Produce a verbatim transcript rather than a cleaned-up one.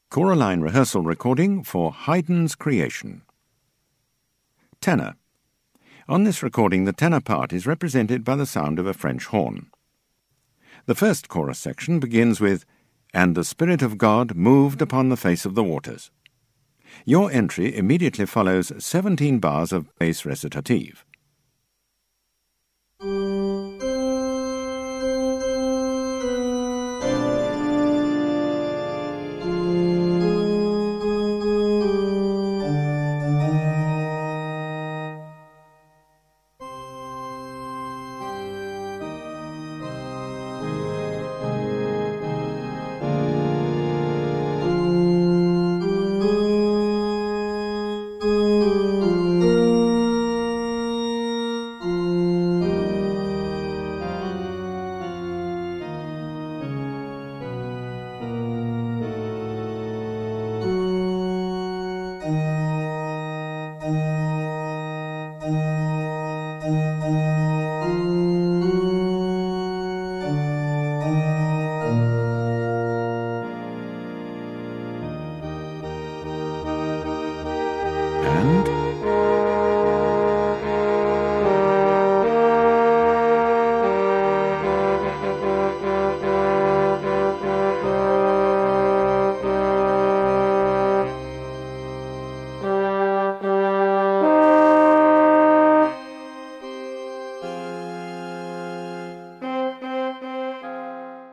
Choraline rehearsal recording for Haydn's Creation. Tenor. On this recording, the tenor part is represented by the sound of a French horn. The first chorus section begins with, "And the Spirit of God moved upon the face of the waters." Your entry immediately follows seventeen bars of bass recitative.